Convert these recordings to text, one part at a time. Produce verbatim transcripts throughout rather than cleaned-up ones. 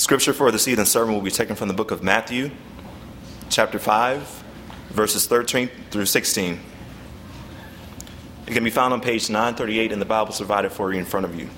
Scripture for this evening's sermon will be taken from the book of Matthew, chapter five, verses thirteen through sixteen. It can be found on page nine thirty-eight in the Bible provided for you in front of you.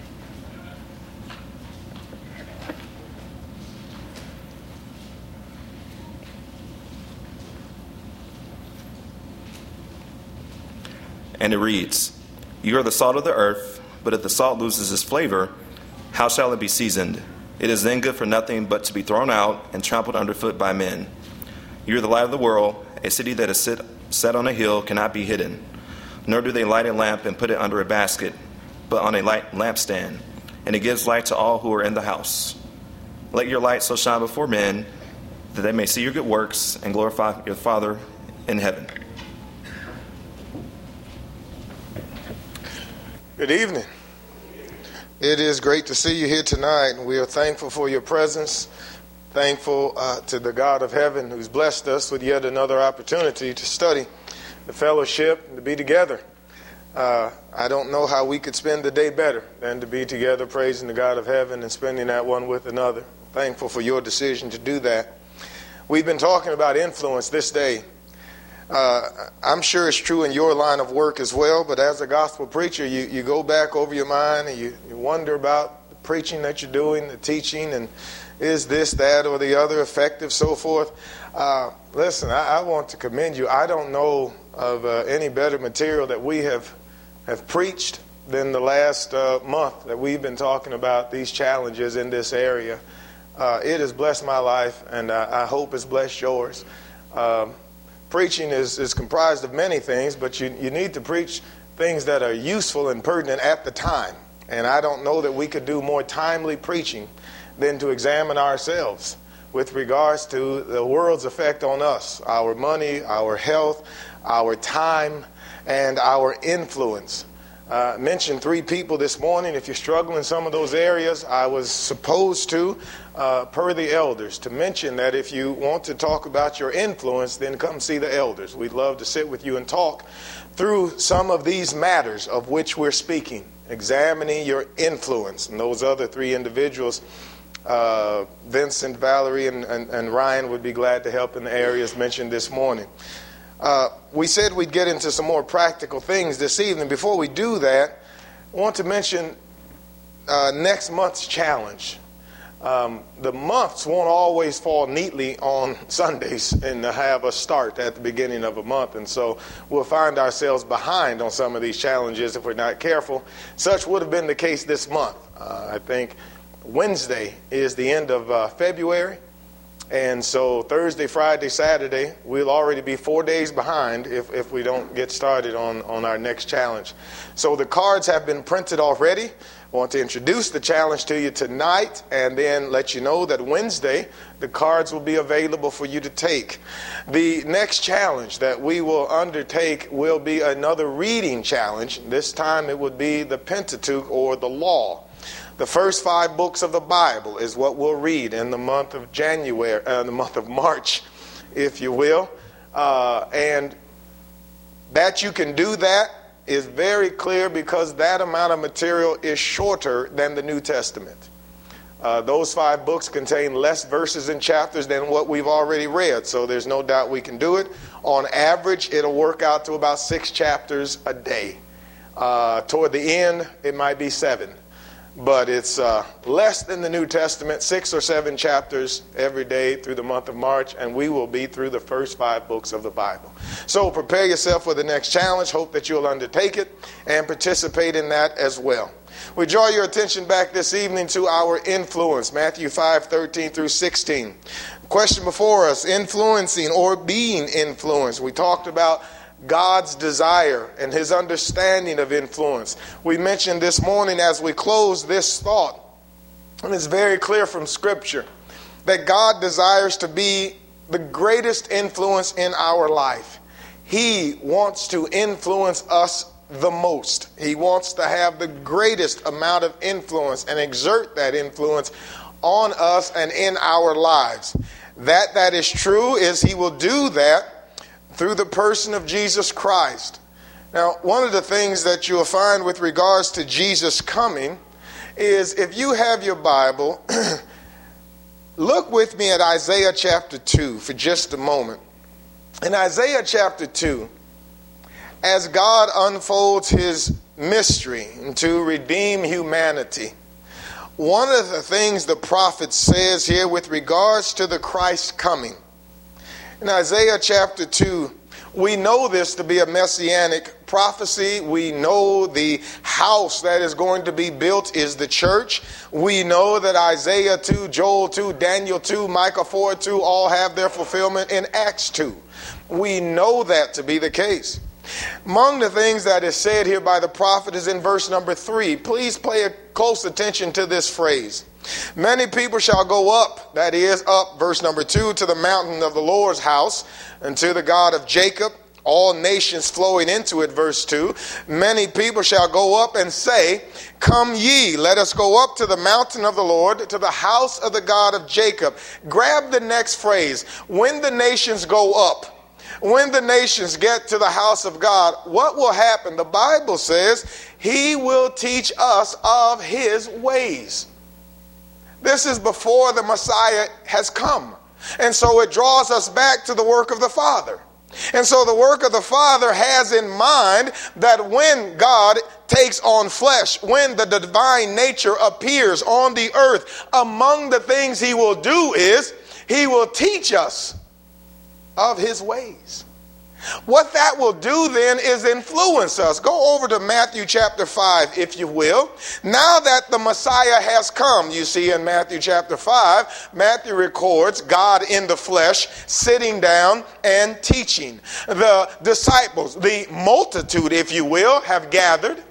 And it reads, "You are the salt of the earth, but if the salt loses its flavor, how shall it be seasoned? It is then good for nothing but to be thrown out and trampled underfoot by men. You are the light of the world. A city that is sit, set on a hill cannot be hidden. Nor do they light a lamp and put it under a basket, but on a light lampstand, and it gives light to all who are in the house. Let your light so shine before men that they may see your good works and glorify your Father in heaven." Good evening. It is great to see you here tonight, and we are thankful for your presence, thankful uh, to the God of heaven who's blessed us with yet another opportunity to study the fellowship and to be together. Uh, I don't know how we could spend the day better than to be together praising the God of heaven and spending that one with another. Thankful for your decision to do that. We've been talking about influence this day. Uh, I'm sure it's true in your line of work as well, but as a gospel preacher, you, you go back over your mind and you, you wonder about the preaching that you're doing, the teaching, and is this, that, or the other effective, so forth. Uh, listen, I, I want to commend you. I don't know of uh, any better material that we have, have preached than the last uh, month that we've been talking about these challenges in this area. Uh, it has blessed my life, and I, I hope it's blessed yours. Um, Preaching is, is comprised of many things, but you, you need to preach things that are useful and pertinent at the time. And I don't know that we could do more timely preaching than to examine ourselves with regards to the world's effect on us, our money, our health, our time, and our influence. I uh, mentioned three people this morning. If you're struggling in some of those areas, I was supposed to, uh, per the elders, to mention that if you want to talk about your influence, then come see the elders. We'd love to sit with you and talk through some of these matters of which we're speaking, examining your influence. And those other three individuals, uh, Vincent, Valerie, and, and, and Ryan, would be glad to help in the areas mentioned this morning. Uh, we said we'd get into some more practical things this evening. Before we do that, I want to mention uh, next month's challenge. Um, the months won't always fall neatly on Sundays and have a start at the beginning of a month, and so we'll find ourselves behind on some of these challenges if we're not careful. Such would have been the case this month. Uh, I think Wednesday is the end of uh, February. And so Thursday, Friday, Saturday, we'll already be four days behind if, if we don't get started on, on our next challenge. So the cards have been printed already. I want to introduce the challenge to you tonight and then let you know that Wednesday the cards will be available for you to take. The next challenge that we will undertake will be another reading challenge. This time it would be the Pentateuch, or the Law. The first five books of the Bible is what we'll read in the month of January, uh, the month of March, if you will. Uh, and that you can do that is very clear because that amount of material is shorter than the New Testament. Uh, those five books contain less verses and chapters than what we've already read, so there's no doubt we can do it. On average, it'll work out to about six chapters a day. Uh, toward the end, it might be seven. But it's uh, less than the New Testament, six or seven chapters every day through the month of March, and we will be through the first five books of the Bible. So prepare yourself for the next challenge. Hope that you'll undertake it and participate in that as well. We draw your attention back this evening to our influence, Matthew five, thirteen through sixteen. The question before us, influencing or being influenced. We talked about God's desire and his understanding of influence. We mentioned this morning as we close this thought, and it's very clear from Scripture, that God desires to be the greatest influence in our life. He wants to influence us the most. He wants to have the greatest amount of influence and exert that influence on us and in our lives. That that is true is he will do that through the person of Jesus Christ. Now, one of the things that you'll find with regards to Jesus coming is if you have your Bible, Look with me at Isaiah chapter two for just a moment. In Isaiah chapter two, as God unfolds his mystery to redeem humanity, one of the things the prophet says here with regards to the Christ coming, in Isaiah chapter two, we know this to be a messianic prophecy. We know the house that is going to be built is the church. We know that Isaiah two, Joel two, Daniel two, Micah four two all have their fulfillment in Acts two. We know that to be the case. Among the things that is said here by the prophet is in verse number three. Please pay a close attention to this phrase. Many people shall go up, that is, up, verse number two, to the mountain of the Lord's house, and to the God of Jacob, all nations flowing into it, verse two. Many people shall go up and say, come ye, let us go up to the mountain of the Lord, to the house of the God of Jacob. Grab the next phrase. When the nations go up, when the nations get to the house of God, what will happen? The Bible says he will teach us of his ways. This is before the Messiah has come. And so it draws us back to the work of the Father. And so the work of the Father has in mind that when God takes on flesh, when the divine nature appears on the earth, among the things he will do is he will teach us of his ways. What that will do then is influence us. Go over to Matthew chapter five, if you will. Now that the Messiah has come, you see in Matthew chapter five, Matthew records God in the flesh sitting down and teaching. The disciples, the multitude, if you will, have gathered.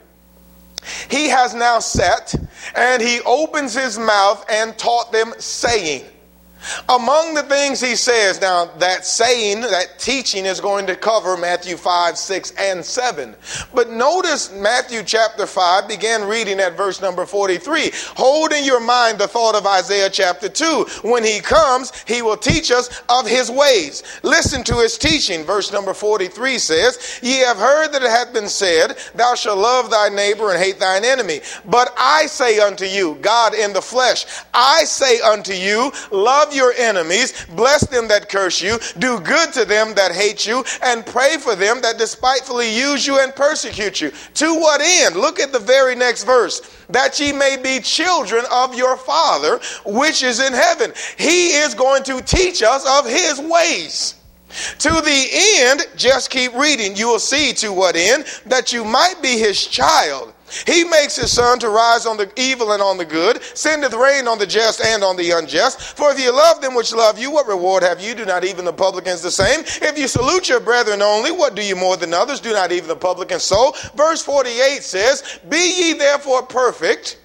He has now sat and he opens his mouth and taught them, saying. Among the things he says, now that saying, that teaching is going to cover Matthew five, six, and seven. But notice Matthew chapter five, began reading at verse number forty-three. Hold in your mind the thought of Isaiah chapter two. When he comes, he will teach us of his ways. Listen to his teaching. Verse number forty-three says, ye have heard that it hath been said, thou shalt love thy neighbor and hate thine enemy. But I say unto you, God in the flesh, I say unto you, love your enemies, bless them that curse you, do good to them that hate you, and pray for them that despitefully use you and persecute you. To what end? Look at the very next verse. That ye may be children of your Father which is in heaven. He is going to teach us of his ways. To the end, just keep reading, you will see to what end, that you might be his child. He makes his sun to rise on the evil and on the good, sendeth rain on the just and on the unjust. For if you love them which love you, what reward have you? Do not even the publicans the same? If you salute your brethren only, what do you more than others? Do not even the publicans so? Verse forty-eight says, be ye therefore perfect,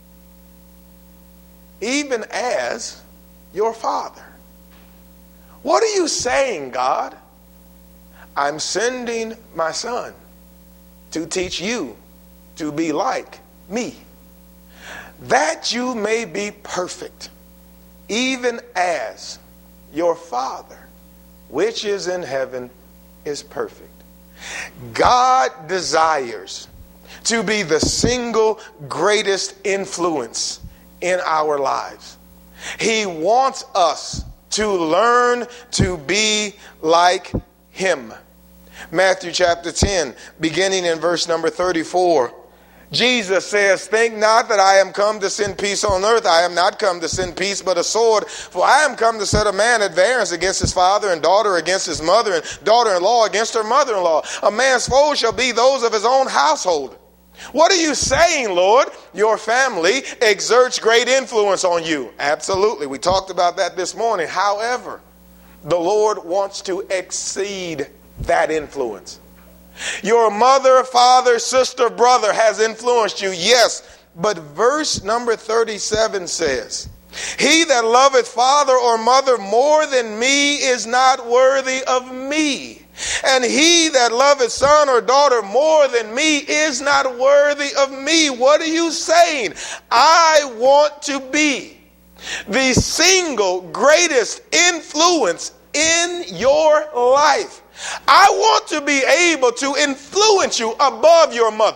even as your Father. What are you saying, God? I'm sending my son to teach you to be like me, that you may be perfect, even as your Father, which is in heaven, is perfect. God desires to be the single greatest influence in our lives. He wants us to learn to be like him. Matthew chapter ten, beginning in verse number thirty-four. Jesus says, think not that I am come to send peace on earth. I am not come to send peace, but a sword. For I am come to set a man at variance against his father, and daughter against his mother, and daughter-in-law against her mother-in-law. A man's foes shall be those of his own household. What are you saying, Lord? Your family exerts great influence on you. Absolutely. We talked about that this morning. However, the Lord wants to exceed that influence. Your mother, father, sister, brother has influenced you, yes. But verse number thirty-seven says, he that loveth father or mother more than me is not worthy of me. And he that loveth son or daughter more than me is not worthy of me. What are you saying? I want to be the single greatest influence in your life. I want to be able to influence you above your mother,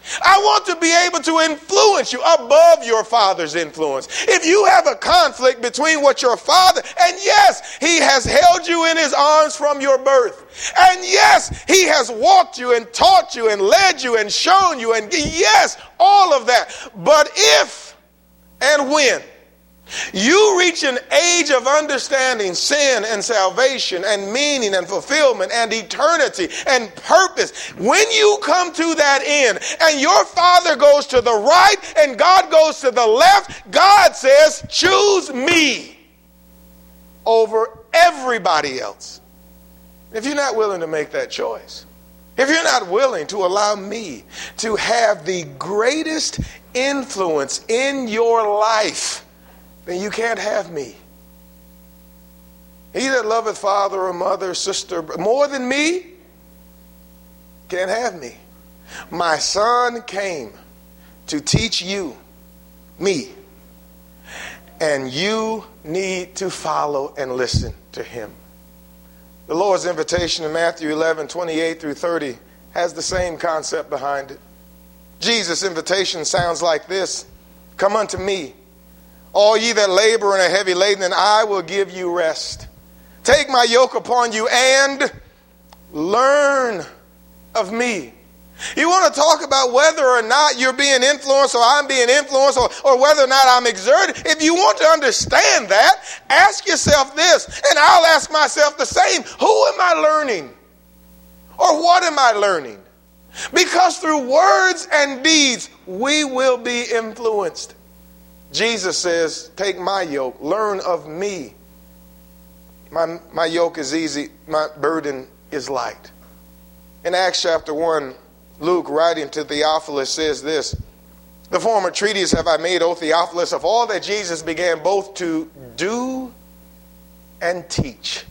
I want to be able to influence you above your father's influence. If you have a conflict between what your father, and yes, he has held you in his arms from your birth. And yes, he has walked you and taught you and led you and shown you. And yes, all of that. But if and when you reach an age of understanding sin and salvation and meaning and fulfillment and eternity and purpose, when you come to that end and your father goes to the right and God goes to the left, God says, choose me over everybody else. If you're not willing to make that choice, if you're not willing to allow me to have the greatest influence in your life, then you can't have me. He that loveth father or mother, sister, more than me, can't have me. My son came to teach you, me, and you need to follow and listen to him. The Lord's invitation in Matthew eleven, twenty-eight through thirty has the same concept behind it. Jesus' invitation sounds like this: come unto me, all ye that labor and are heavy laden, and I will give you rest. Take my yoke upon you and learn of me. You want to talk about whether or not you're being influenced or I'm being influenced, or, or whether or not I'm exerted. If you want to understand that, ask yourself this, and I'll ask myself the same. Who am I learning? Or what am I learning? Because through words and deeds, we will be influenced. Jesus says, take my yoke, learn of me. My, my yoke is easy, my burden is light. In Acts chapter one, Luke, writing to Theophilus, says this: the former treatise have I made, O Theophilus, of all that Jesus began both to do and teach,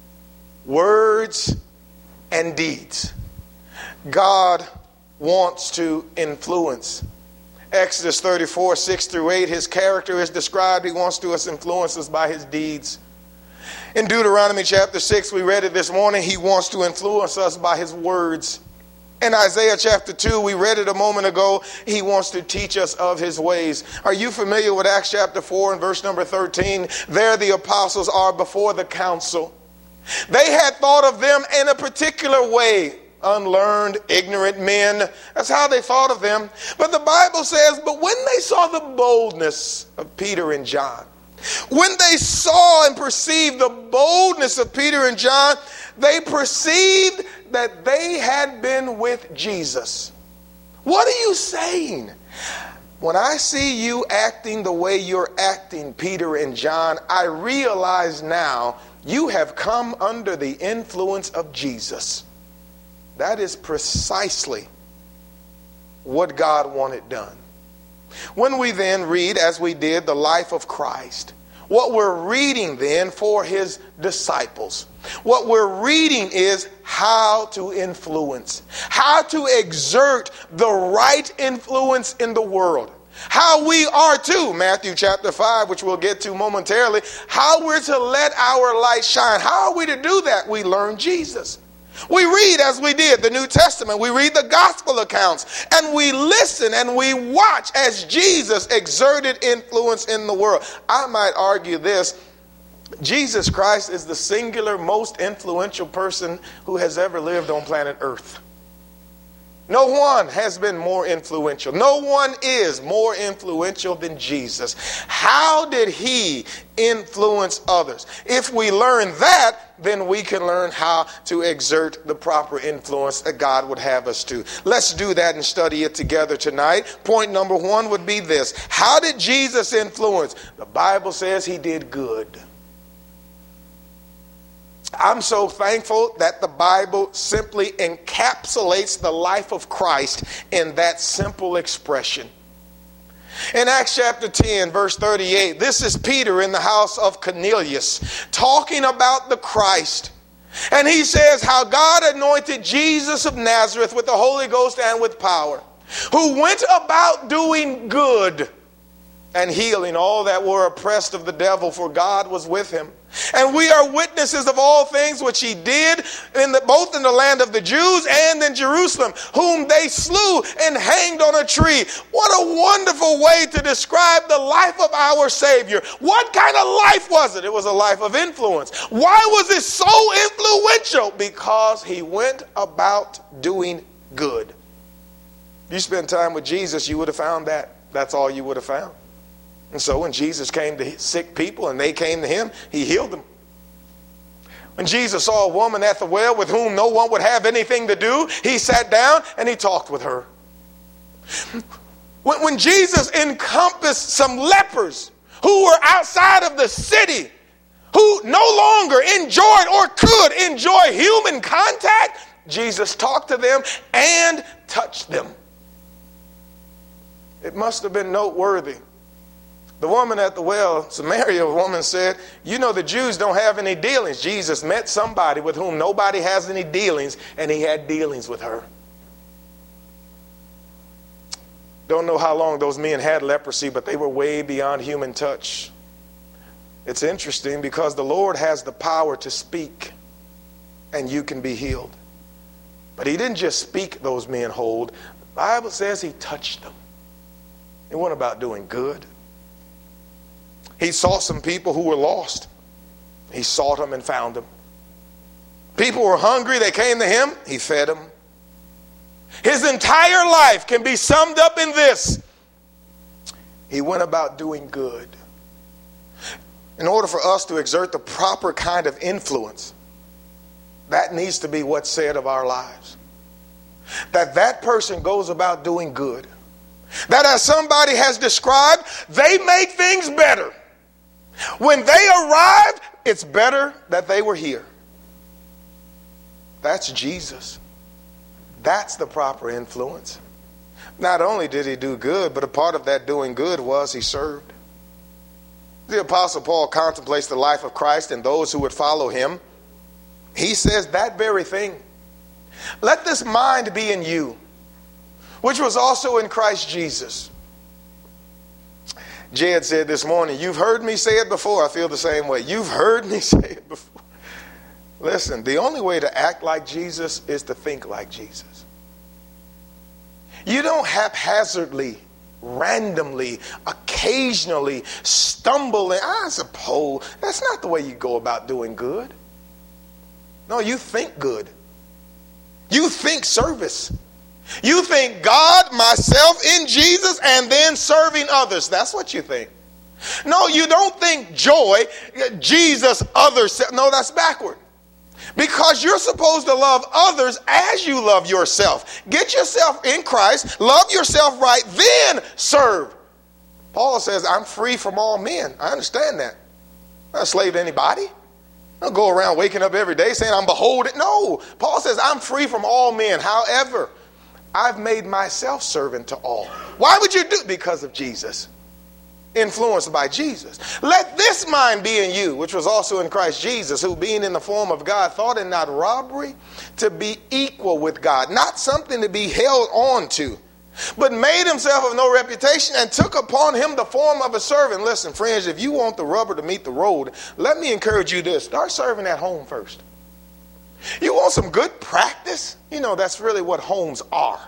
words and deeds. God wants to influence. Exodus thirty-four, six through eight, his character is described. He wants to influence us by his deeds. In Deuteronomy chapter six, we read it this morning, he wants to influence us by his words. In Isaiah chapter two, we read it a moment ago, he wants to teach us of his ways. Are you familiar with Acts chapter four and verse number thirteen? There the apostles are before the council. They had thought of them in a particular way. Unlearned, ignorant men. That's how they thought of them. But the Bible says, but when they saw the boldness of Peter and John, when they saw and perceived the boldness of Peter and John, they perceived that they had been with Jesus. What are you saying? When I see you acting the way you're acting, Peter and John, I realize now you have come under the influence of Jesus. That is precisely what God wanted done. When we then read, as we did, the life of Christ, what we're reading then for his disciples, what we're reading is how to influence, how to exert the right influence in the world. How we are to, Matthew chapter five, which we'll get to momentarily, how we're to let our light shine. How are we to do that? We learn Jesus. We read, as we did, the New Testament. We read the gospel accounts, and we listen and we watch as Jesus exerted influence in the world. I might argue this: Jesus Christ is the singular most influential person who has ever lived on planet Earth. No one has been more influential. No one is more influential than Jesus. How did he influence others? If we learn that, then we can learn how to exert the proper influence that God would have us to. Let's do that and study it together tonight. Point number one would be this: how did Jesus influence? The Bible says he did good. I'm so thankful that the Bible simply encapsulates the life of Christ in that simple expression. In Acts chapter ten, verse thirty-eight, this is Peter in the house of Cornelius talking about the Christ. And he says how God anointed Jesus of Nazareth with the Holy Ghost and with power, who went about doing good and healing all that were oppressed of the devil, for God was with him. And we are witnesses of all things which he did, in the, both in the land of the Jews and in Jerusalem, whom they slew and hanged on a tree. What a wonderful way to describe the life of our Savior. What kind of life was it? It was a life of influence. Why was it so influential? Because he went about doing good. If you spend time with Jesus, you would have found that. That's all you would have found. And so when Jesus came to sick people and they came to him, he healed them. When Jesus saw a woman at the well with whom no one would have anything to do, he sat down and he talked with her. When, when Jesus encompassed some lepers who were outside of the city, who no longer enjoyed or could enjoy human contact, Jesus talked to them and touched them. It must have been noteworthy. The woman at the well, Samaria woman, said, you know, the Jews don't have any dealings. Jesus met somebody with whom nobody has any dealings, and he had dealings with her. Don't know how long those men had leprosy, but they were way beyond human touch. It's interesting because the Lord has the power to speak, and you can be healed. But he didn't just speak those men whole. The Bible says he touched them. He went about doing good. He saw some people who were lost. He sought them and found them. People were hungry. They came to him. He fed them. His entire life can be summed up in this. He went about doing good. In order for us to exert the proper kind of influence, that needs to be what's said of our lives. That that person goes about doing good. That, as somebody has described, they make things better. When they arrived, it's better that they were here. That's Jesus. That's the proper influence. Not only did he do good, but a part of that doing good was he served. The Apostle Paul contemplates the life of Christ and those who would follow him. He says that very thing. Let this mind be in you, which was also in Christ Jesus. Jed said this morning, you've heard me say it before. I feel the same way. You've heard me say it before. Listen, the only way to act like Jesus is to think like Jesus. You don't haphazardly, randomly, occasionally stumble in. I suppose that's not the way you go about doing good. No, you think good. You think service. You think God, myself in Jesus, and then serving others. That's what you think. No, you don't think joy, Jesus, others. No, that's backward. Because you're supposed to love others as you love yourself. Get yourself in Christ, love yourself right, then serve. Paul says, I'm free from all men. I understand that. I'm not a slave to anybody. I don't go around waking up every day saying I'm beholden. No, Paul says I'm free from all men. However, I've made myself servant to all. Why would you do it? Because of Jesus. Influenced by Jesus. Let this mind be in you, which was also in Christ Jesus, who being in the form of God, thought it not robbery to be equal with God, not something to be held on to, but made himself of no reputation and took upon him the form of a servant. Listen, friends, if you want the rubber to meet the road, let me encourage you this. Start serving at home first. You want some good practice? You know, that's really what homes are.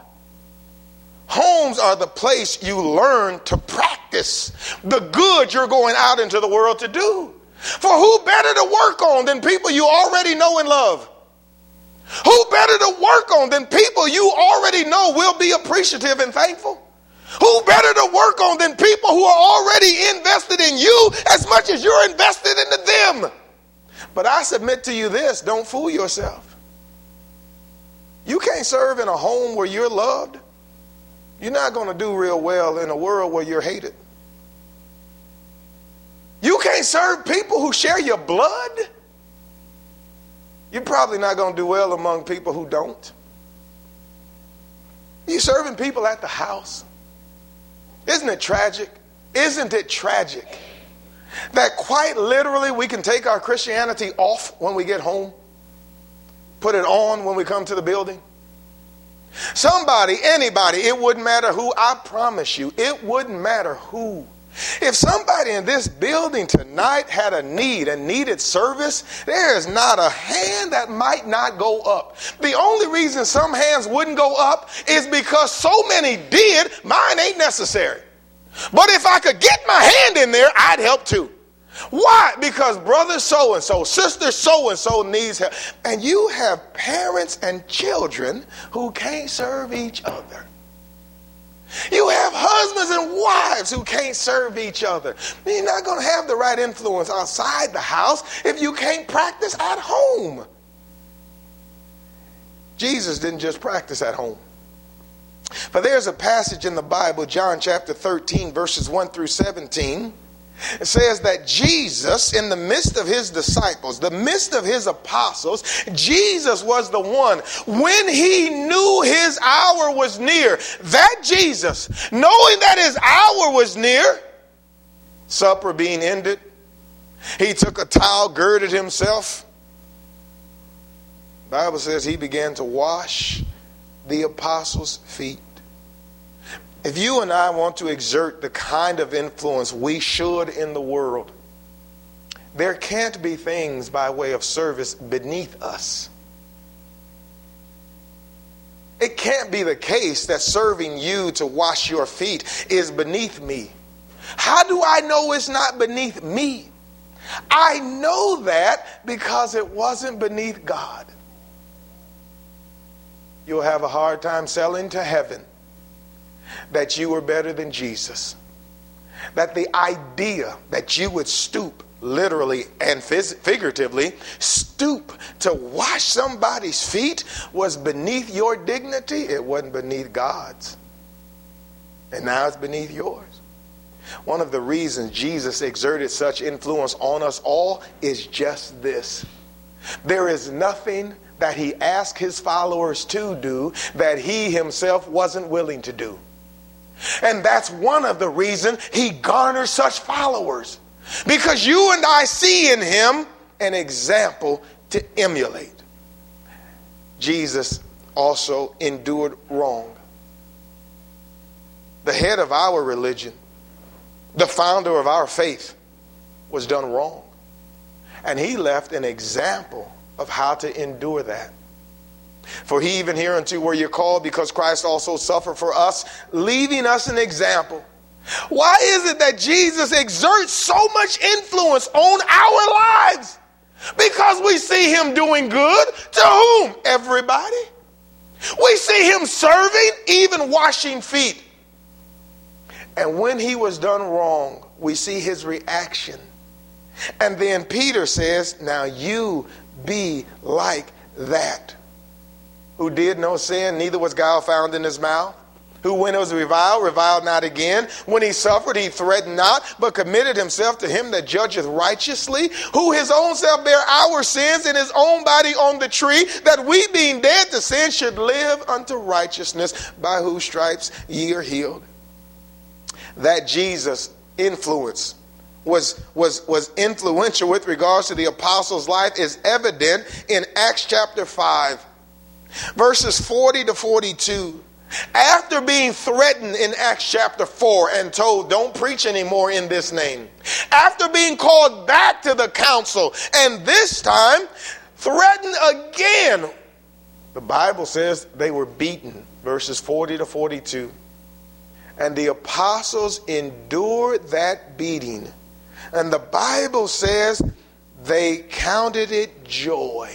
Homes are the place you learn to practice the good you're going out into the world to do. For who better to work on than people you already know and love? Who better to work on than people you already know will be appreciative and thankful? Who better to work on than people who are already invested in you as much as you're invested into them? But I submit to you this, don't fool yourself. You can't serve in a home where you're loved. You're not going to do real well in a world where you're hated. You can't serve people who share your blood. You're probably not going to do well among people who don't. You're serving people at the house. Isn't it tragic? Isn't it tragic that quite literally we can take our Christianity off when we get home, put it on when we come to the building? Somebody, anybody, it wouldn't matter who, I promise you, it wouldn't matter who If somebody in this building tonight had a need and needed service, there is not a hand that might not go up. The only reason some hands wouldn't go up is because so many did, mine ain't necessary. But if I could get my hand in there, I'd help too. Why? Because brother so-and-so, sister so-and-so needs help. And you have parents and children who can't serve each other. You have husbands and wives who can't serve each other. You're not going to have the right influence outside the house if you can't practice at home. Jesus didn't just practice at home. For there's a passage in the Bible, John chapter thirteen, verses one through seventeen. It says that Jesus, in the midst of his disciples, the midst of his apostles, Jesus was the one, when he knew his hour was near, that Jesus, knowing that his hour was near, supper being ended, he took a towel, girded himself. The Bible says he began to wash the apostles' feet. If you and I want to exert the kind of influence we should in the world, there can't be things by way of service beneath us. It can't be the case that serving you to wash your feet is beneath me. How do I know it's not beneath me? I know that because it wasn't beneath God. You'll have a hard time selling to heaven that you were better than Jesus. That the idea that you would stoop, literally and figuratively, stoop to wash somebody's feet was beneath your dignity. It wasn't beneath God's. And now it's beneath yours. One of the reasons Jesus exerted such influence on us all is just this. There is nothing that he asked his followers to do that he himself wasn't willing to do. And that's one of the reasons he garners such followers. Because you and I see in him an example to emulate. Jesus also endured wrong. The head of our religion, the founder of our faith, was done wrong. And he left an example of how to endure that. For he even hereunto were you called, because Christ also suffered for us, leaving us an example. Why is it that Jesus exerts so much influence on our lives? Because we see him doing good. To whom? Everybody. We see him serving, even washing feet. And when he was done wrong, we see his reaction. And then Peter says, now you be like that. Who did no sin, neither was guile found in his mouth. Who when it was reviled, reviled not again. When he suffered, he threatened not, but committed himself to him that judgeth righteously. Who his own self bare our sins in his own body on the tree, that we being dead to sin should live unto righteousness, by whose stripes ye are healed. That Jesus' influence was, was, was influential with regards to the apostles' life is evident in Acts chapter five. Verses forty to forty-two. After being threatened in Acts chapter four and told, don't preach anymore in this name. After being called back to the council and this time threatened again. The Bible says they were beaten. Verses forty to forty-two. And the apostles endured that beating. And the Bible says they counted it joy.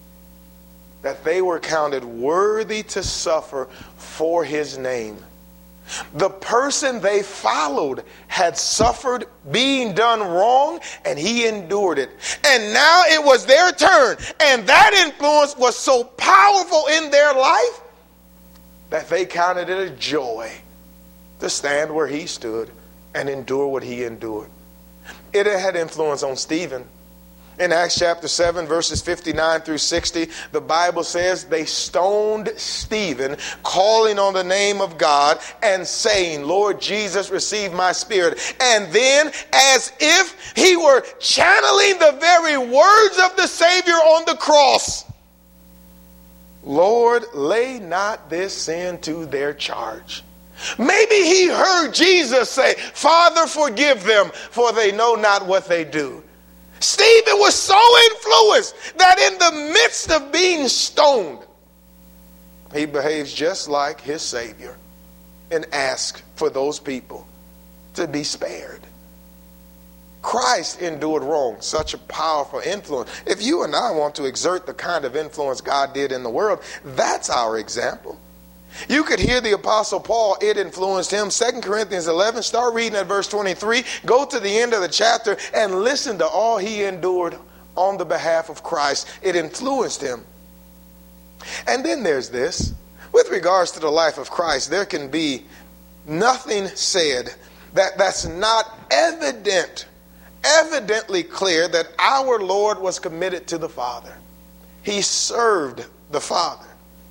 That they were counted worthy to suffer for his name. The person they followed had suffered being done wrong, and he endured it. And now it was their turn. And that influence was so powerful in their life that they counted it a joy to stand where he stood and endure what he endured. It had influence on Stephen. In Acts chapter seven, verses fifty-nine through sixty, the Bible says they stoned Stephen, calling on the name of God and saying, Lord Jesus, receive my spirit. And then, as if he were channeling the very words of the Savior on the cross, Lord, lay not this sin to their charge. Maybe he heard Jesus say, Father, forgive them, for they know not what they do. Stephen was so influenced that in the midst of being stoned, he behaves just like his Savior and asks for those people to be spared. Christ endured wrong, such a powerful influence. If you and I want to exert the kind of influence God did in the world, that's our example. You could hear the Apostle Paul, it influenced him. Second Corinthians eleven, start reading at verse twenty-three, go to the end of the chapter and listen to all he endured on the behalf of Christ. It influenced him. And then there's this. With regards to the life of Christ, there can be nothing said that that's not evident, evidently clear that our Lord was committed to the Father. He served the Father.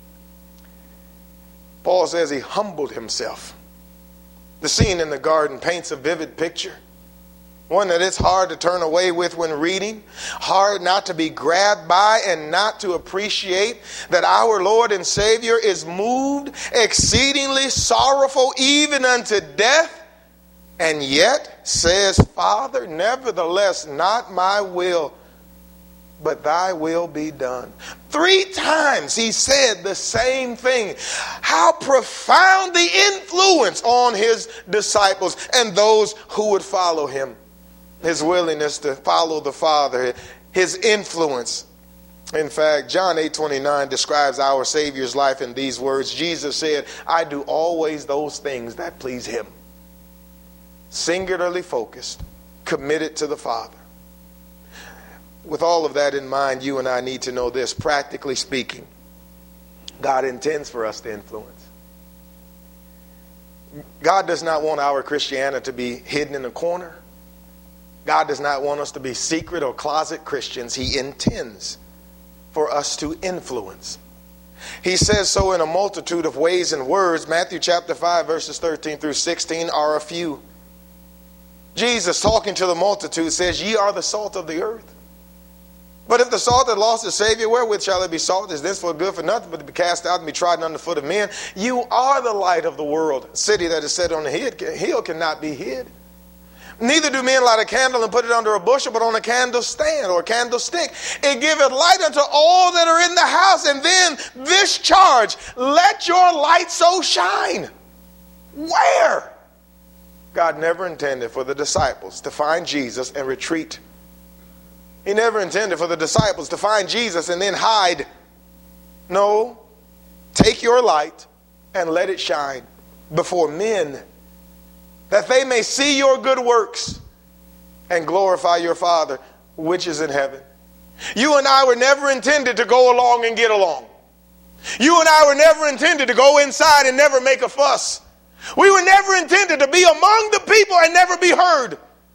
Paul says he humbled himself. The scene in the garden paints a vivid picture, one that it's hard to turn away with when reading, hard not to be grabbed by and not to appreciate that our Lord and Savior is moved, exceedingly sorrowful, even unto death, and yet says, Father, nevertheless, not my will, but thy will be done. Three times he said the same thing. How profound the influence on his disciples and those who would follow him. His willingness to follow the Father, his influence. In fact, John eight twenty-nine describes our Savior's life in these words. Jesus said, I do always those things that please him. Singularly focused, committed to the Father. With all of that in mind, you and I need to know this. Practically speaking, God intends for us to influence. God does not want our Christianity to be hidden in a corner. God does not want us to be secret or closet Christians. He intends for us to influence. He says so in a multitude of ways and words. Matthew chapter five, verses thirteen through sixteen are a few. Jesus, talking to the multitude, says, Ye are the salt of the earth. But if the salt had lost its Savior, wherewith shall it be salt? Is this for good for nothing, but to be cast out and be trodden under the foot of men? You are the light of the world. A city that is set on the hill cannot be hid. Neither do men light a candle and put it under a bushel, but on a candle stand or a candlestick. It giveth light unto all that are in the house. And then this charge, let your light so shine. Where? God never intended for the disciples to find Jesus and retreat. He never intended for the disciples to find Jesus and then hide. No, take your light and let it shine before men, that they may see your good works and glorify your Father which is in heaven. You and I were never intended to go along and get along. You and I were never intended to go inside and never make a fuss. We were never intended to be among the people and never be heard.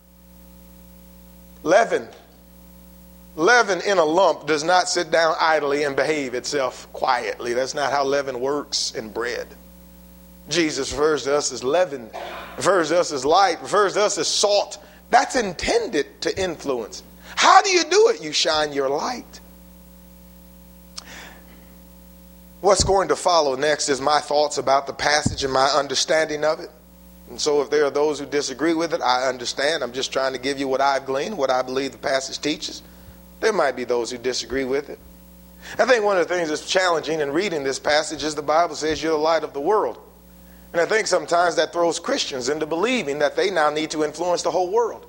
Leaven. Leaven in a lump does not sit down idly and behave itself quietly. That's not how leaven works in bread. Jesus refers to us as leaven, refers to us as light, refers to us as salt. That's intended to influence. How do you do it? You shine your light. What's going to follow next is my thoughts about the passage and my understanding of it. And so if there are those who disagree with it, I understand. I'm just trying to give you what I've gleaned, what I believe the passage teaches. There might be those who disagree with it. I think one of the things that's challenging in reading this passage is the Bible says you're the light of the world. And I think sometimes that throws Christians into believing that they now need to influence the whole world.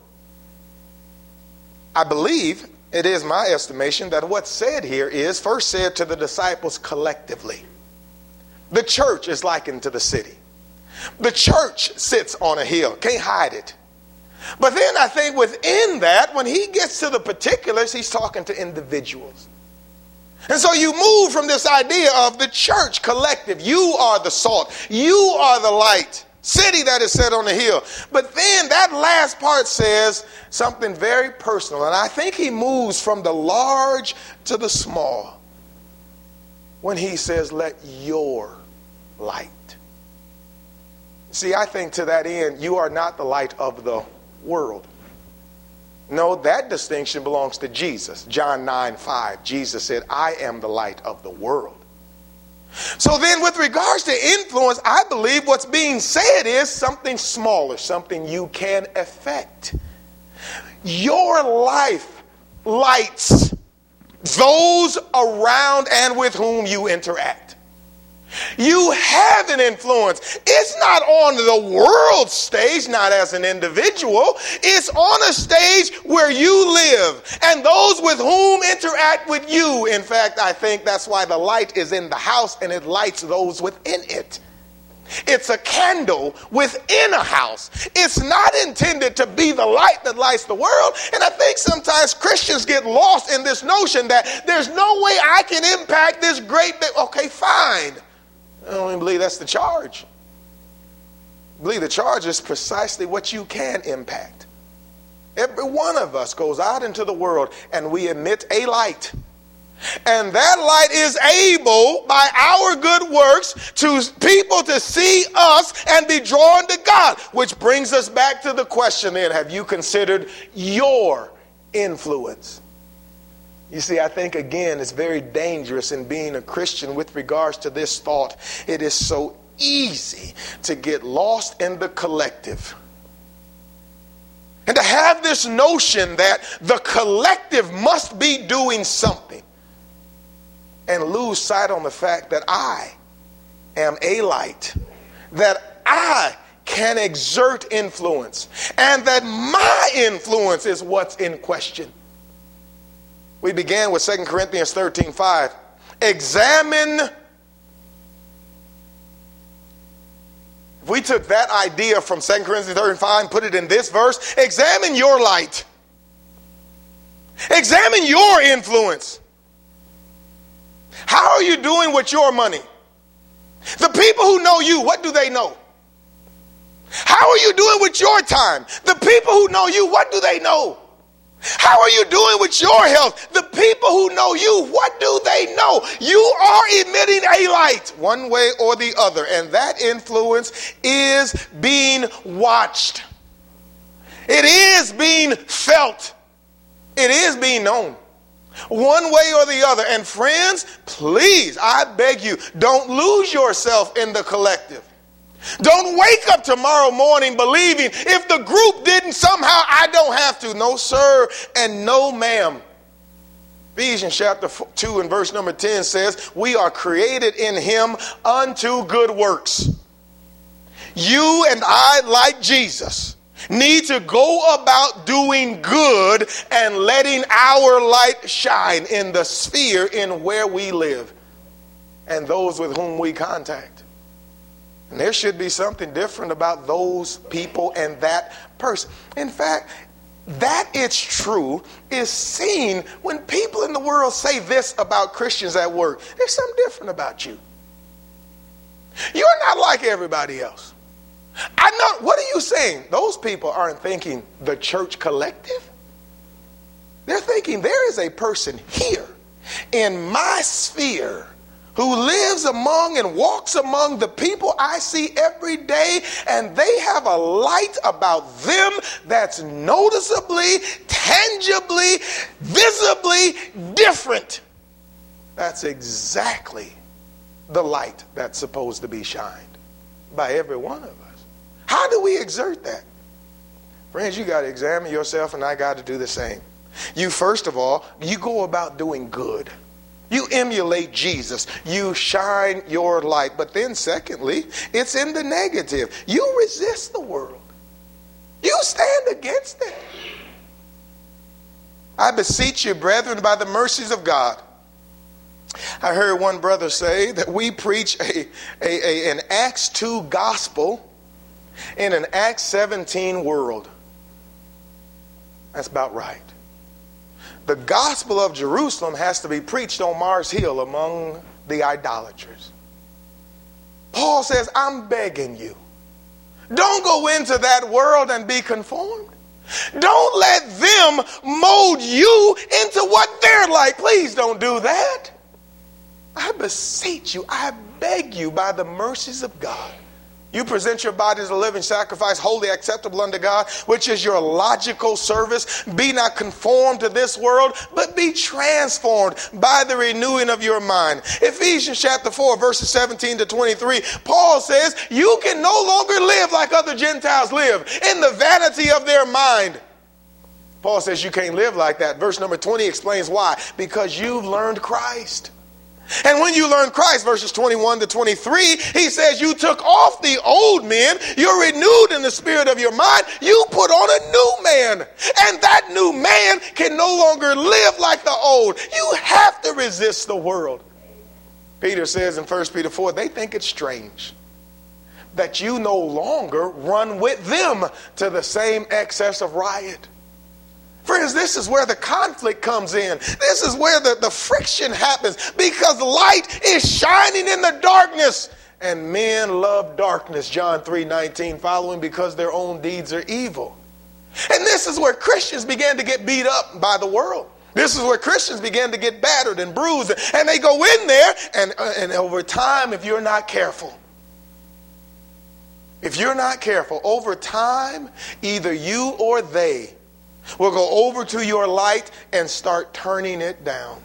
I believe, it is my estimation, that what's said here is first said to the disciples collectively. The church is likened to the city. The church sits on a hill, can't hide it. But then I think within that, when he gets to the particulars, he's talking to individuals. And so you move from this idea of the church collective. You are the salt. You are the light. City that is set on the hill. But then that last part says something very personal. And I think he moves from the large to the small when he says, let your light. See, I think to that end, you are not the light of the world. No, that distinction belongs to Jesus. John nine five, Jesus said, I am the light of the world. So then with regards to influence, I believe what's being said is something smaller, something you can affect. Your life lights those around and with whom you interact. You have an influence. It's not on the world stage, not as an individual. It's on a stage where you live and those with whom interact with you. In fact, I think that's why the light is in the house and it lights those within it. It's a candle within a house. It's not intended to be the light that lights the world. And I think sometimes Christians get lost in this notion that there's no way I can impact this great big. Okay, fine. I don't even believe that's the charge. I believe the charge is precisely what you can impact. Every one of us goes out into the world and we emit a light. And that light is able, by our good works, to people to see us and be drawn to God. Which brings us back to the question then, have you considered your influence? You see, I think, again, it's very dangerous in being a Christian with regards to this thought. It is so easy to get lost in the collective. And to have this notion that the collective must be doing something. And lose sight on the fact that I am a light. That I can exert influence. And that my influence is what's in question. We began with Second Corinthians thirteen five. Examine. If we took that idea from Second Corinthians thirteen five and put it in this verse, examine your light. Examine your influence. How are you doing with your money? The people who know you, what do they know? How are you doing with your time? The people who know you, what do they know? How are you doing with your health? The people who know you, what do they know? You are emitting a light one way or the other, and that influence is being watched. It is being felt. It is being known. One way or the other. And friends, please, I beg you, don't lose yourself in the collective. Don't wake up tomorrow morning believing if the group didn't somehow, I don't have to. No, sir, and no, ma'am. Ephesians chapter two and verse number ten says, we are created in him unto good works. You and I, like Jesus, need to go about doing good and letting our light shine in the sphere in where we live and those with whom we contact. And there should be something different about those people and that person. In fact, that it's true is seen when people in the world say this about Christians at work. There's something different about you. You're not like everybody else. I know. What are you saying? Those people aren't thinking the church collective. They're thinking there is a person here in my sphere who lives among and walks among the people I see every day, and they have a light about them that's noticeably, tangibly, visibly different. That's exactly the light that's supposed to be shined by every one of us. How do we exert that? Friends, you got to examine yourself, and I got to do the same. You, first of all, you go about doing good. You emulate Jesus. You shine your light. But then secondly, it's in the negative. You resist the world. You stand against it. I beseech you, brethren, by the mercies of God. I heard one brother say that we preach a, a, a, an Acts two gospel in an Acts seventeen world. That's about right. The gospel of Jerusalem has to be preached on Mars Hill among the idolaters. Paul says, I'm begging you. Don't go into that world and be conformed. Don't let them mold you into what they're like. Please don't do that. I beseech you, I beg you by the mercies of God. You present your body as a living sacrifice, holy, acceptable unto God, which is your logical service. Be not conformed to this world, but be transformed by the renewing of your mind. Ephesians chapter four, verses seventeen to twenty-three, Paul says, you can no longer live like other Gentiles live, in the vanity of their mind. Paul says you can't live like that. Verse number twenty explains why. Because you've learned Christ. And when you learn Christ, verses twenty-one to twenty-three, he says you took off the old men, you're renewed in the spirit of your mind, you put on a new man. And that new man can no longer live like the old. You have to resist the world. Peter says in First Peter four, they think it's strange that you no longer run with them to the same excess of riot. Friends, this is where the conflict comes in. This is where the, the friction happens, because light is shining in the darkness, and men love darkness, John three nineteen following, because their own deeds are evil. And this is where Christians began to get beat up by the world. This is where Christians began to get battered and bruised, and they go in there, and, uh, and over time, if you're not careful, if you're not careful, over time, either you or they will go over to your light and start turning it down.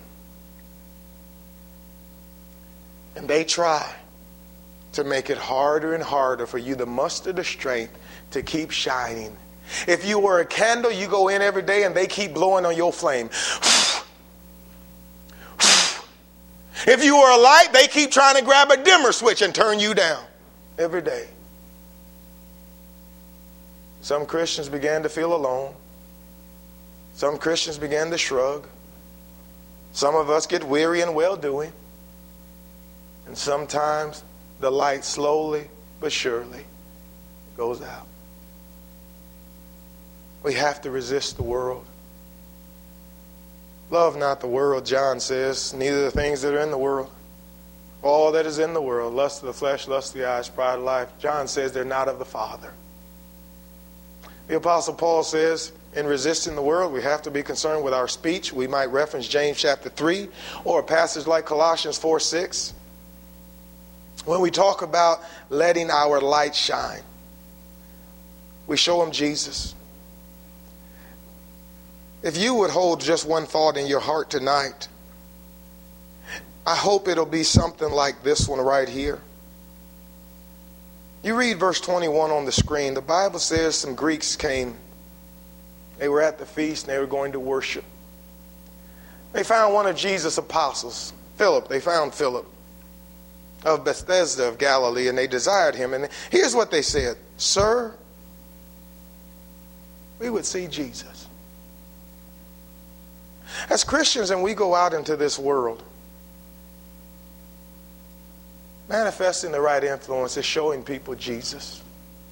And they try to make it harder and harder for you to muster the strength to keep shining. If you were a candle, you go in every day and they keep blowing on your flame. If you were a light, they keep trying to grab a dimmer switch and turn you down every day. Some Christians began to feel alone. Some Christians began to shrug. Some of us get weary in well-doing. And sometimes the light slowly but surely goes out. We have to resist the world. Love not the world, John says, neither the things that are in the world. All that is in the world, lust of the flesh, lust of the eyes, pride of life. John says they're not of the Father. The Apostle Paul says, in resisting the world, we have to be concerned with our speech. We might reference James chapter three or a passage like Colossians four six. When we talk about letting our light shine, we show them Jesus. If you would hold just one thought in your heart tonight, I hope it'll be something like this one right here. You read verse twenty-one on the screen. The Bible says some Greeks came. They were at the feast and they were going to worship. They found one of Jesus' apostles, Philip. They found Philip of Bethsaida of Galilee, and they desired him. And here's what they said: Sir, we would see Jesus. As Christians, and we go out into this world, manifesting the right influence is showing people Jesus.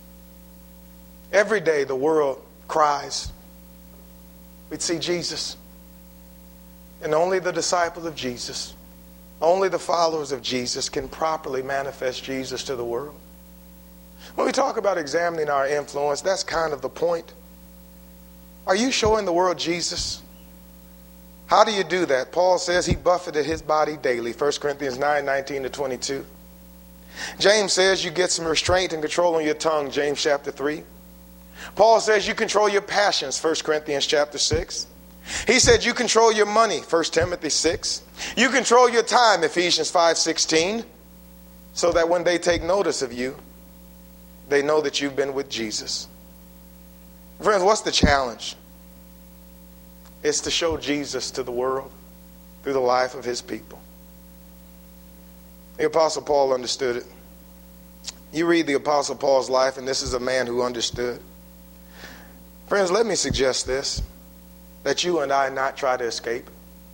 Every day the world cries, we'd see Jesus. And only the disciples of Jesus, only the followers of Jesus can properly manifest Jesus to the world. When we talk about examining our influence, that's kind of the point. Are you showing the world Jesus? How do you do that? Paul says he buffeted his body daily, First Corinthians nine nineteen to twenty-two. James says you get some restraint and control on your tongue, James chapter three. Paul says you control your passions, First Corinthians chapter six. He said you control your money, First Timothy six. You control your time, Ephesians five sixteen, so that when they take notice of you, they know that you've been with Jesus. Friends, what's the challenge? It's to show Jesus to the world through the life of his people. The Apostle Paul understood it. You read the Apostle Paul's life, and this is a man who understood. Friends, let me suggest this, that you and I not try to escape.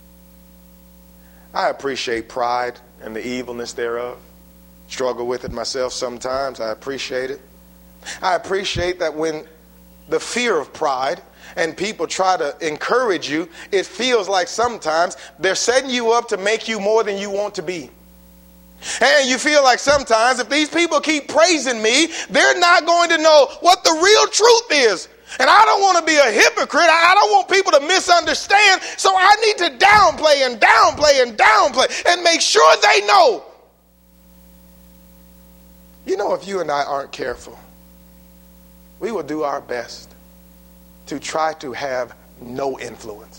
I appreciate pride and the evilness thereof. Struggle with it myself sometimes. I appreciate it. I appreciate that when the fear of pride and people try to encourage you, it feels like sometimes they're setting you up to make you more than you want to be. And you feel like sometimes if these people keep praising me, they're not going to know what the real truth is. And I don't want to be a hypocrite. I don't want people to misunderstand. So I need to downplay and downplay and downplay and make sure they know You know, if you and I aren't careful, we will do our best to try to have no influence.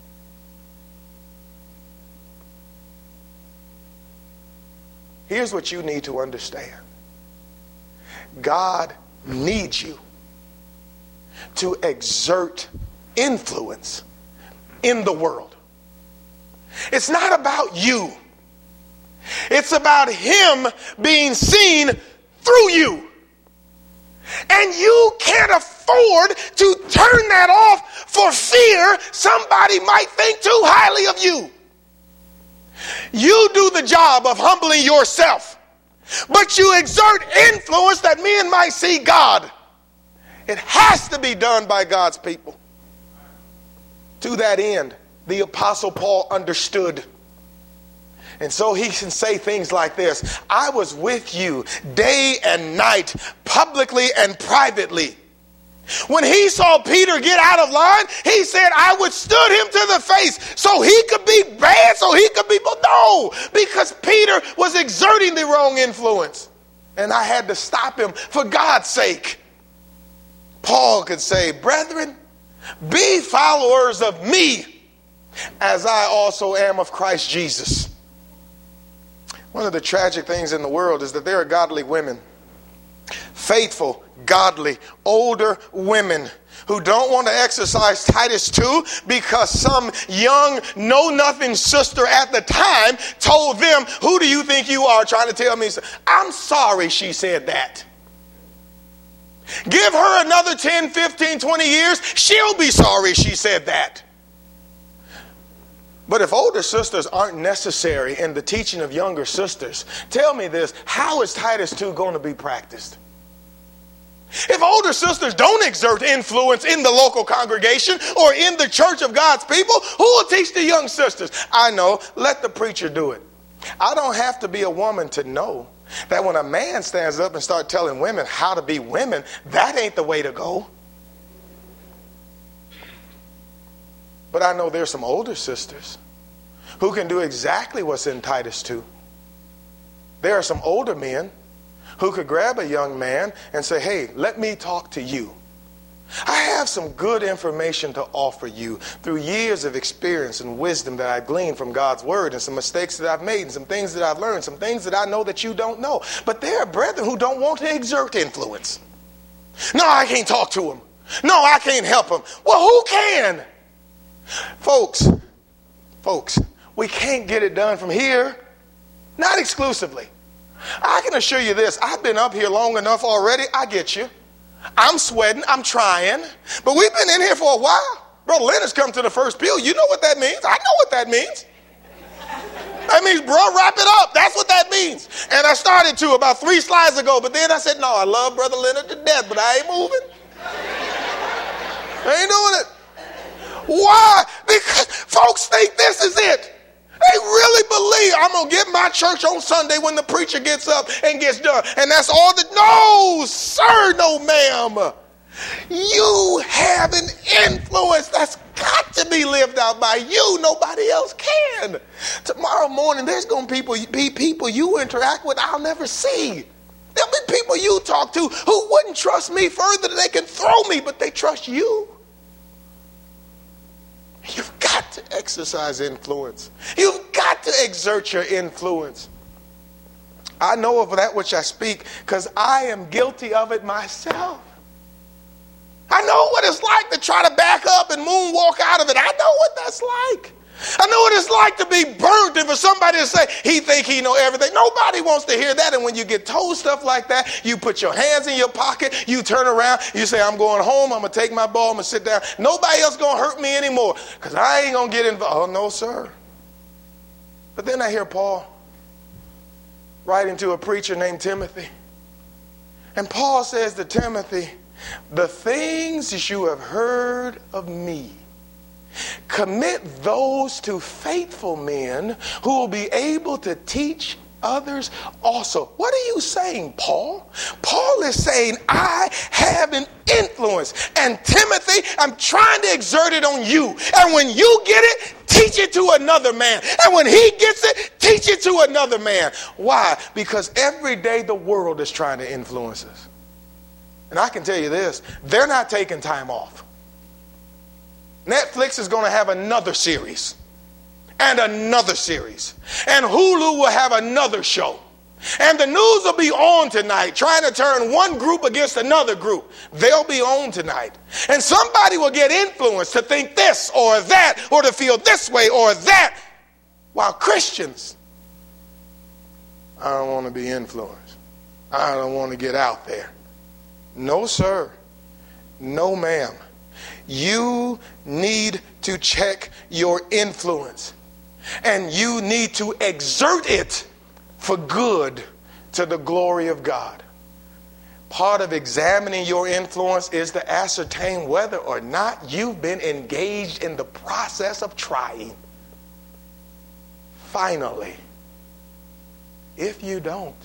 Here's what you need to understand. God needs you to exert influence in the world. It's not about you. It's about him being seen through you. And you can't afford to turn that off for fear somebody might think too highly of you. You do the job of humbling yourself, but you exert influence that men might see God. It has to be done by God's people. To that end, the Apostle Paul understood. And so he can say things like this: I was with you day and night, publicly and privately. When he saw Peter get out of line, he said, I withstood him to the face so he could be bad, so he could be... No, because Peter was exerting the wrong influence. And I had to stop him for God's sake. Paul could say, brethren, be followers of me as I also am of Christ Jesus. One of the tragic things in the world is that there are godly women, faithful, godly, older women who don't want to exercise Titus two because some young, know-nothing sister at the time told them, who do you think you are trying to tell me? I'm sorry she said that. Give her another ten, fifteen, twenty years, she'll be sorry she said that. But if older sisters aren't necessary in the teaching of younger sisters, tell me this, how is Titus two going to be practiced? If older sisters don't exert influence in the local congregation or in the church of God's people, who will teach the young sisters? I know, let the preacher do it. I don't have to be a woman to know that when a man stands up and starts telling women how to be women, that ain't the way to go. But I know there's some older sisters who can do exactly what's in Titus two. There are some older men who could grab a young man and say, hey, let me talk to you. I have some good information to offer you through years of experience and wisdom that I've gleaned from God's word, and some mistakes that I've made, and some things that I've learned, some things that I know that you don't know. But there are brethren who don't want to exert influence. No, I can't talk to him. No, I can't help him. Well, who can? Folks, folks, we can't get it done from here. Not exclusively. I can assure you this, I've been up here long enough already, I get you. I'm sweating, I'm trying, but we've been in here for a while. Brother Leonard's come to the first pew, you know what that means? I know what that means. That means, bro, wrap it up. That's what that means. And I started to about three slides ago, but then I said, no, I love Brother Leonard to death, but I ain't moving. I ain't doing it. Why? Because folks think this is it. They really believe I'm going to get my church on Sunday when the preacher gets up and gets done. And that's all that. No, sir, no, ma'am. You have an influence that's got to be lived out by you. Nobody else can. Tomorrow morning, there's going to be people you interact with I'll never see. There'll be people you talk to who wouldn't trust me further than they can throw me, but they trust you. You've got to exercise influence. You've got to exert your influence. I know of that which I speak because I am guilty of it myself. I know what it's like to try to back up and moonwalk out of it. I know what that's like. I know what it's like to be burnt and for somebody to say he think he know everything. Nobody wants to hear that. And when you get told stuff like that, you put your hands in your pocket, you turn around, you say, I'm going home, I'm going to take my ball, I'm going to sit down. Nobody else going to hurt me anymore because I ain't going to get involved. Oh, no, sir. But then I hear Paul writing to a preacher named Timothy. And Paul says to Timothy, the things that you have heard of me, commit those to faithful men who will be able to teach others also. What are you saying, Paul? Paul is saying, I have an influence. And Timothy, I'm trying to exert it on you. And when you get it, teach it to another man. And when he gets it, teach it to another man. Why? Because every day the world is trying to influence us. And I can tell you this, they're not taking time off. Netflix is going to have another series and another series. And Hulu will have another show. And the news will be on tonight, trying to turn one group against another group. They'll be on tonight. And somebody will get influenced to think this or that, or to feel this way or that. While Christians, I don't want to be influenced. I don't want to get out there. No, sir. No, ma'am. You need to check your influence. And you need to exert it for good to the glory of God. Part of examining your influence is to ascertain whether or not you've been engaged in the process of trying. Finally, if you don't,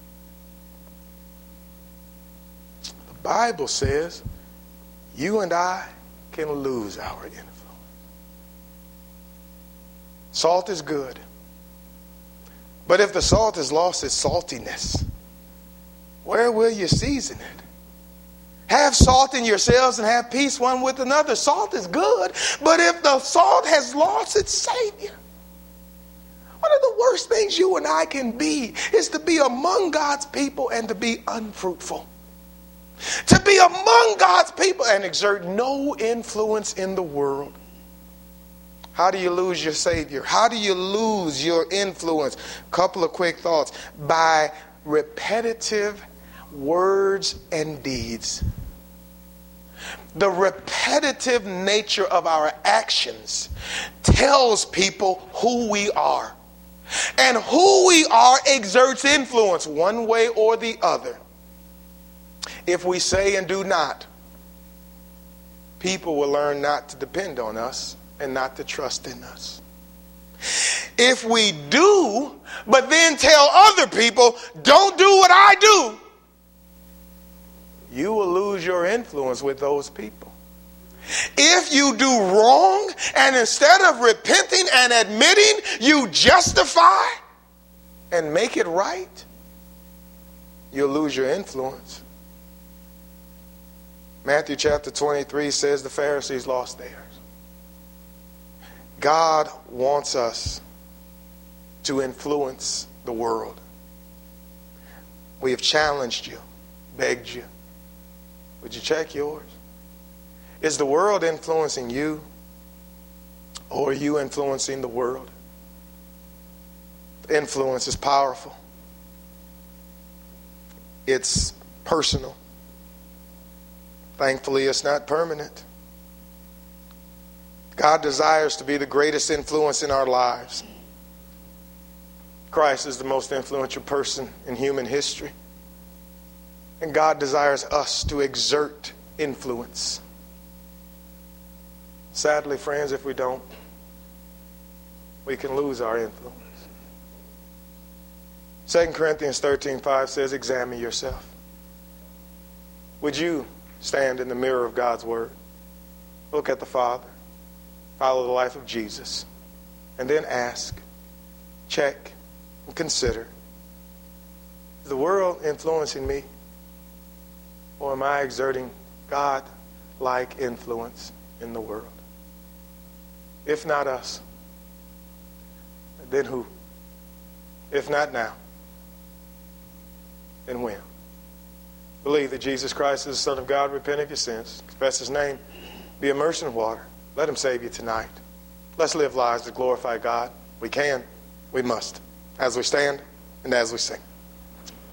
the Bible says you and I can lose our influence. Salt is good. But if the salt has lost its saltiness, where will you season it? Have salt in yourselves and have peace one with another. Salt is good, but if the salt has lost its savior, one of the worst things you and I can be is to be among God's people and to be unfruitful. To be among God's people and exert no influence in the world. How do you lose your Savior? How do you lose your influence? A couple of quick thoughts. By repetitive words and deeds. The repetitive nature of our actions tells people who we are. And who we are exerts influence one way or the other. If we say and do not, people will learn not to depend on us and not to trust in us. If we do, but then tell other people, don't do what I do, you will lose your influence with those people. If you do wrong and instead of repenting and admitting, you justify and make it right, you'll lose your influence. Matthew chapter twenty-three says the Pharisees lost theirs. God wants us to influence the world. We have challenged you, begged you. Would you check yours? Is the world influencing you, or are you influencing the world? Influence is powerful. It's personal. Thankfully, it's not permanent. God desires to be the greatest influence in our lives. Christ is the most influential person in human history. And God desires us to exert influence. Sadly, friends, if we don't, we can lose our influence. Second Corinthians thirteen five says, examine yourself. Would you stand in the mirror of God's Word? Look at the Father. Follow the life of Jesus. And then ask, check, and consider. Is the world influencing me? Or am I exerting God-like influence in the world? If not us, then who? If not now, then when? Believe that Jesus Christ is the Son of God. Repent of your sins. Confess His name. Be immersed in water. Let Him save you tonight. Let's live lives that glorify God. We can. We must. As we stand and as we sing.